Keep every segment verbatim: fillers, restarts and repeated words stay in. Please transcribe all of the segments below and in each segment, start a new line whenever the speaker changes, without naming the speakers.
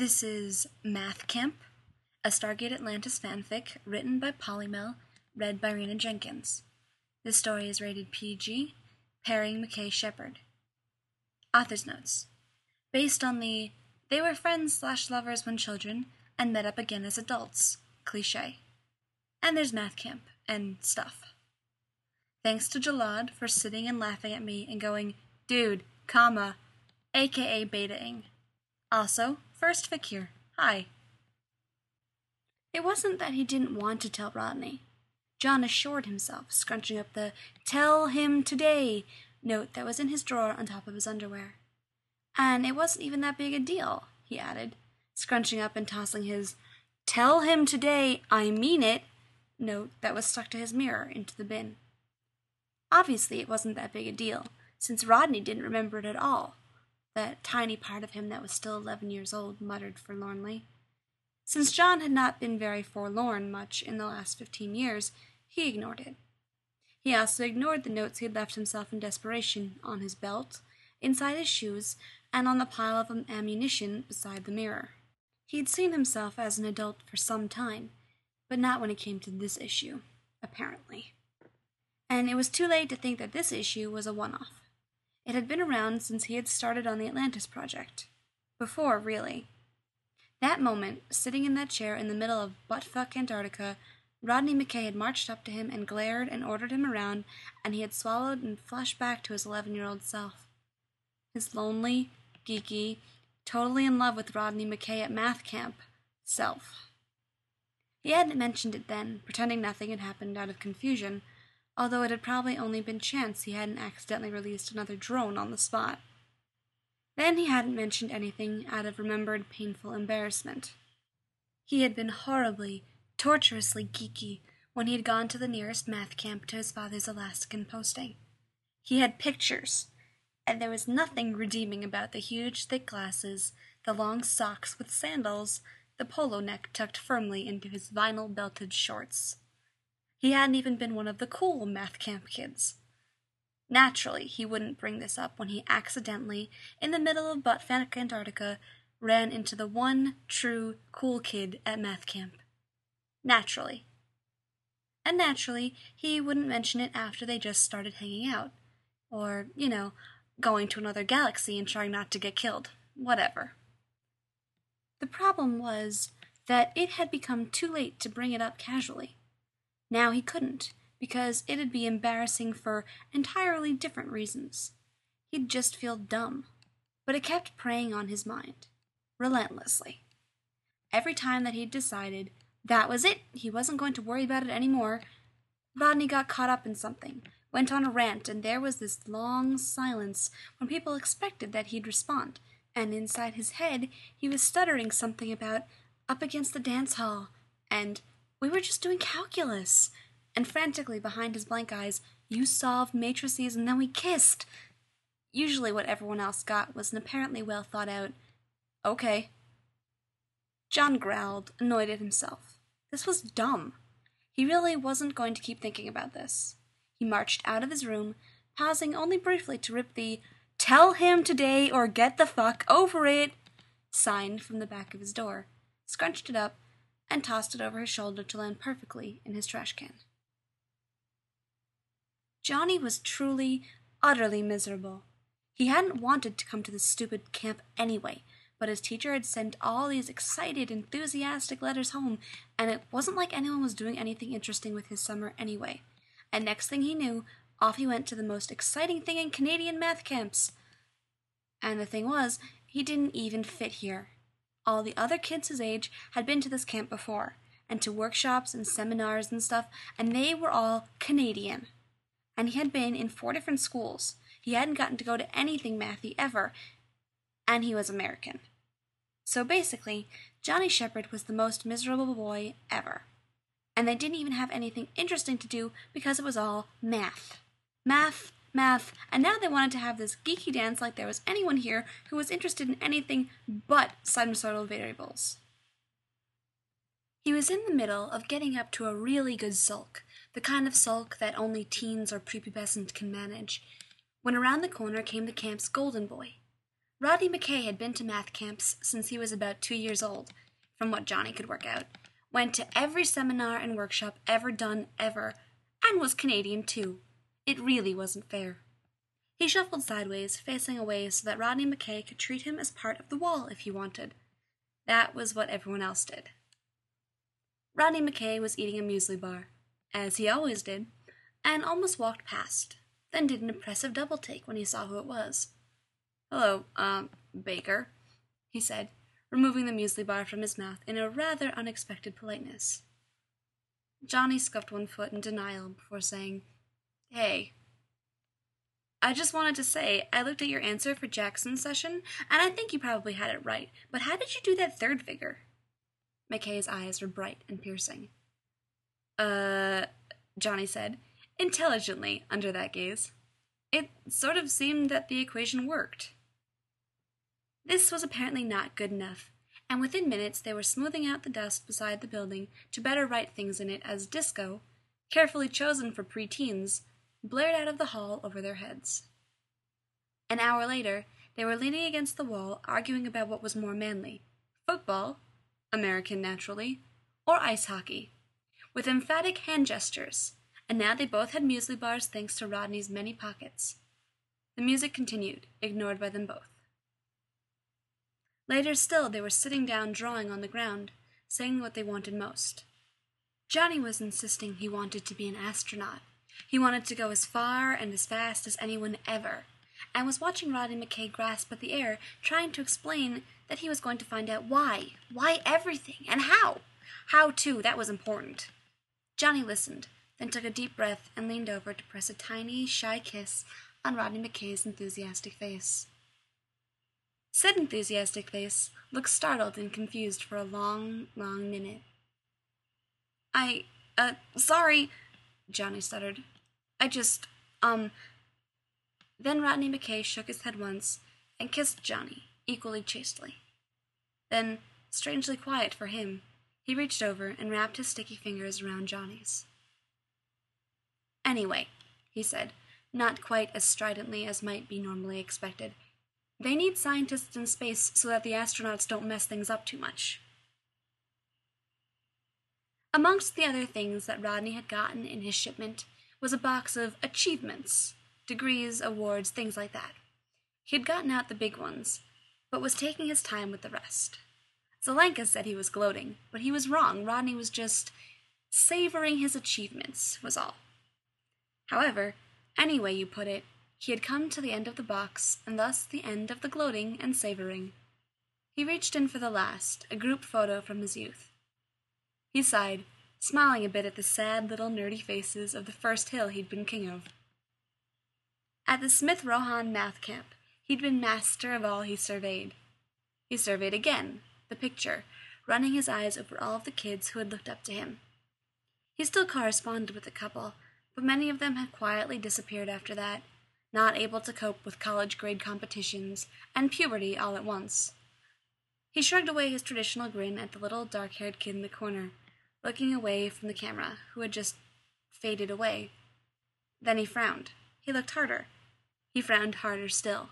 This is Math Camp, a Stargate Atlantis fanfic written by Polymel, read by Rena Jenkins. This story is rated P G, pairing McKay Shepard. Author's notes. Based on the they were friends slash lovers when children and met up again as adults cliché. And there's Math Camp and stuff. Thanks to Jalad for sitting and laughing at me and going, dude, comma, aka beta-ing. Also, first fic here. Hi. It wasn't that he didn't want to tell Rodney. John assured himself, scrunching up the "tell him today" note that was in his drawer on top of his underwear. And it wasn't even that big a deal, he added, scrunching up and tossing his "tell him today, I mean it" note that was stuck to his mirror into the bin. Obviously it wasn't that big a deal, since Rodney didn't remember it at all. That tiny part of him that was still eleven years old muttered forlornly. Since John had not been very forlorn much in the last fifteen years, he ignored it. He also ignored the notes he had left himself in desperation on his belt, inside his shoes, and on the pile of ammunition beside the mirror. He had seen himself as an adult for some time, but not when it came to this issue, apparently. And it was too late to think that this issue was a one-off. It had been around since he had started on the Atlantis project. Before, really. That moment, sitting in that chair in the middle of buttfuck Antarctica, Rodney McKay had marched up to him and glared and ordered him around, and he had swallowed and flushed back to his eleven-year-old self. His lonely, geeky, totally in love with Rodney McKay at math camp self. He hadn't mentioned it then, pretending nothing had happened out of confusion, although it had probably only been chance he hadn't accidentally released another drone on the spot. Then he hadn't mentioned anything out of remembered painful embarrassment. He had been horribly, torturously geeky when he had gone to the nearest math camp to his father's Alaskan posting. He had pictures, and there was nothing redeeming about the huge, thick glasses, the long socks with sandals, the polo neck tucked firmly into his vinyl-belted shorts. He hadn't even been one of the cool math camp kids. Naturally, he wouldn't bring this up when he accidentally, in the middle of buttfuck Antarctica, ran into the one true cool kid at math camp. Naturally. And naturally, he wouldn't mention it after they just started hanging out. Or, you know, going to another galaxy and trying not to get killed. Whatever. The problem was that it had become too late to bring it up casually. Now he couldn't, because it'd be embarrassing for entirely different reasons. He'd just feel dumb. But it kept preying on his mind, relentlessly. Every time that he'd decided that was it, he wasn't going to worry about it anymore, Rodney got caught up in something, went on a rant, and there was this long silence when people expected that he'd respond, and inside his head he was stuttering something about up against the dance hall, and we were just doing calculus. And frantically behind his blank eyes, you solved matrices and then we kissed. Usually what everyone else got was an apparently well thought out, okay. John growled, annoyed at himself. This was dumb. He really wasn't going to keep thinking about this. He marched out of his room, pausing only briefly to rip the "tell him today or get the fuck over it" sign from the back of his door, scrunched it up, and tossed it over his shoulder to land perfectly in his trash can. Johnny was truly, utterly miserable. He hadn't wanted to come to this stupid camp anyway, but his teacher had sent all these excited, enthusiastic letters home, and it wasn't like anyone was doing anything interesting with his summer anyway. And next thing he knew, off he went to the most exciting thing in Canadian math camps. And the thing was, he didn't even fit here. All the other kids his age had been to this camp before, and to workshops and seminars and stuff, and they were all Canadian. And he had been in four different schools. He hadn't gotten to go to anything mathy ever, and he was American. So basically, Johnny Shepard was the most miserable boy ever. And they didn't even have anything interesting to do because it was all math. Math, math, and now they wanted to have this geeky dance like there was anyone here who was interested in anything but sinusoidal variables. He was in the middle of getting up to a really good sulk, the kind of sulk that only teens or prepubescent can manage, when around the corner came the camp's golden boy. Rodney McKay had been to math camps since he was about two years old, from what Johnny could work out, went to every seminar and workshop ever done ever, and was Canadian too. It really wasn't fair. He shuffled sideways, facing away so that Rodney McKay could treat him as part of the wall if he wanted. That was what everyone else did. Rodney McKay was eating a muesli bar, as he always did, and almost walked past, then did an impressive double-take when he saw who it was. "Hello, um, Baker," he said, removing the muesli bar from his mouth in a rather unexpected politeness. Johnny scuffed one foot in denial before saying, "Hey. I just wanted to say, I looked at your answer for Jackson's session, and I think you probably had it right, but how did you do that third figure?" McKay's eyes were bright and piercing. Uh, Johnny said, intelligently under that gaze. It sort of seemed that the equation worked. This was apparently not good enough, and within minutes they were smoothing out the dust beside the building to better write things in it as disco, carefully chosen for preteens, blared out of the hall over their heads. An hour later, they were leaning against the wall, arguing about what was more manly, football, American naturally, or ice hockey, with emphatic hand gestures, and now they both had muesli bars thanks to Rodney's many pockets. The music continued, ignored by them both. Later still, they were sitting down drawing on the ground, saying what they wanted most. Johnny was insisting he wanted to be an astronaut. He wanted to go as far and as fast as anyone ever, and was watching Rodney McKay grasp at the air, trying to explain that he was going to find out why, why everything, and how. How, too, that was important. Johnny listened, then took a deep breath and leaned over to press a tiny, shy kiss on Rodney McKay's enthusiastic face. Said enthusiastic face looked startled and confused for a long, long minute. I, uh, sorry, Johnny stuttered. I just, um... Then Rodney McKay shook his head once and kissed Johnny, equally chastely. Then, strangely quiet for him, he reached over and wrapped his sticky fingers around Johnny's. "Anyway," he said, not quite as stridently as might be normally expected, "they need scientists in space so that the astronauts don't mess things up too much." Amongst the other things that Rodney had gotten in his shipment was a box of achievements, degrees, awards, things like that. He had gotten out the big ones, but was taking his time with the rest. Zelenka said he was gloating, but he was wrong. Rodney was just savoring his achievements, was all. However, any way you put it, he had come to the end of the box, and thus the end of the gloating and savoring. He reached in for the last, a group photo from his youth. He sighed, smiling a bit at the sad little nerdy faces of the first hill he'd been king of. At the Smith-Rohan math camp, he'd been master of all he surveyed. He surveyed again, the picture, running his eyes over all of the kids who had looked up to him. He still corresponded with a couple, but many of them had quietly disappeared after that, not able to cope with college-grade competitions and puberty all at once. He shrugged away his traditional grin at the little dark-haired kid in the corner, looking away from the camera, who had just faded away. Then he frowned. He looked harder. He frowned harder still.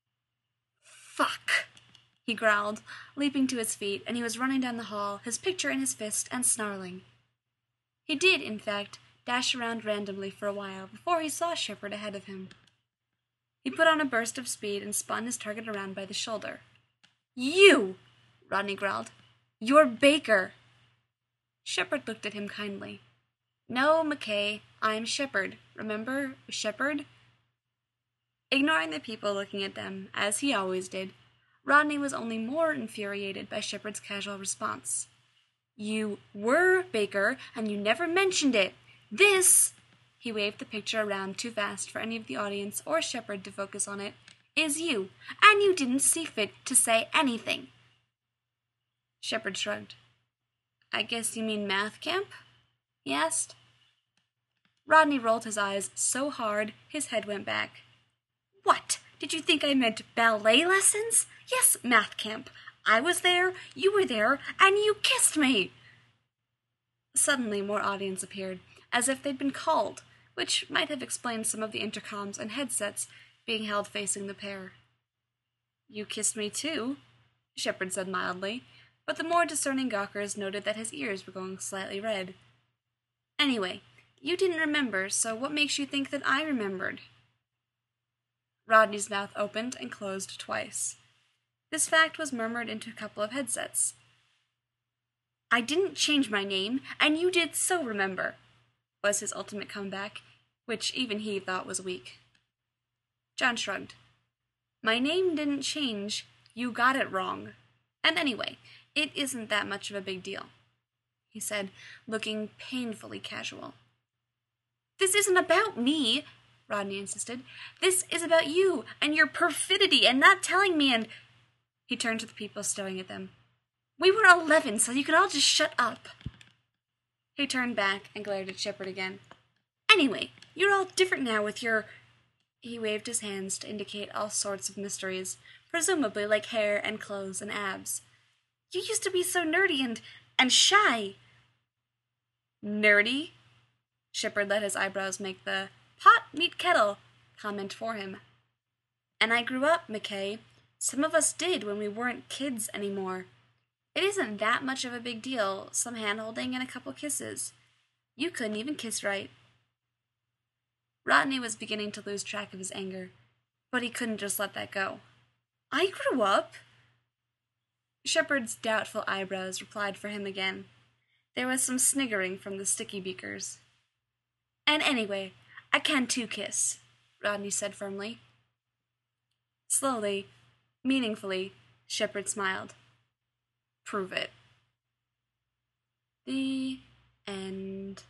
"Fuck!" he growled, leaping to his feet, and he was running down the hall, his picture in his fist, and snarling. He did, in fact, dash around randomly for a while before he saw Shepard ahead of him. He put on a burst of speed and spun his target around by the shoulder. "You!" Rodney growled. "You're Baker!" Shepard looked at him kindly. "No, McKay, I'm Shepard. Remember, Shepard?" Ignoring the people looking at them, as he always did, Rodney was only more infuriated by Shepard's casual response. "You were Baker, and you never mentioned it. This," he waved the picture around too fast for any of the audience or Shepard to focus on it, "is you, and you didn't see fit to say anything." Shepard shrugged. "I guess you mean math camp?" he asked. Rodney rolled his eyes so hard his head went back. "What? Did you think I meant ballet lessons? Yes, math camp. I was there, you were there, and you kissed me!" Suddenly more audience appeared, as if they'd been called, which might have explained some of the intercoms and headsets being held facing the pair. You kissed me too, Shepard said mildly, but the more discerning gawkers noted that his ears were going slightly red. Anyway, you didn't remember, so what makes you think that I remembered? Rodney's mouth opened and closed twice. This fact was murmured into a couple of headsets. I didn't change my name, and you did so remember, was his ultimate comeback, which even he thought was weak. John shrugged. My name didn't change. You got it wrong. And anyway, it isn't that much of a big deal, he said, looking painfully casual. This isn't about me, Rodney insisted. This is about you and your perfidy and not telling me and... He turned to the people staring at them. We were eleven, so you could all just shut up. He turned back and glared at Shepard again. Anyway, you're all different now with your... He waved his hands to indicate all sorts of mysteries, presumably like hair and clothes and abs. You used to be so nerdy and... and shy. Nerdy? Shepard let his eyebrows make the pot meet kettle comment for him. And I grew up, McKay. Some of us did when we weren't kids anymore. It isn't that much of a big deal, some hand-holding and a couple kisses. You couldn't even kiss right. Rodney was beginning to lose track of his anger, but he couldn't just let that go. I grew up? Shepard's doubtful eyebrows replied for him again. There was some sniggering from the sticky beakers. And anyway, I can too kiss, Rodney said firmly. Slowly, meaningfully, Shepard smiled. Prove it. The end.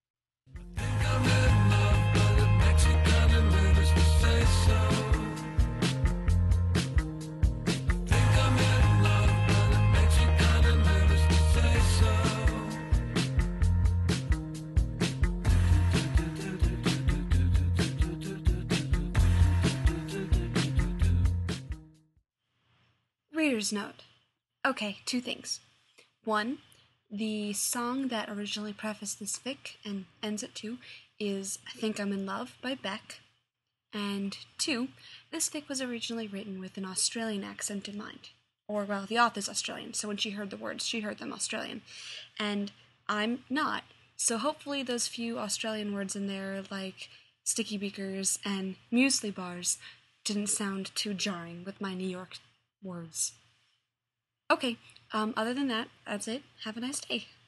Reader's note. Okay, two things. One, the song that originally prefaced this fic and ends it too is I Think I'm in Love by Beck. And two, this fic was originally written with an Australian accent in mind. Or, well, the author's Australian, so when she heard the words, she heard them Australian. And I'm not, so hopefully those few Australian words in there, like sticky beakers and muesli bars, didn't sound too jarring with my New York words. Okay, um, other than that, that's it. Have a nice day.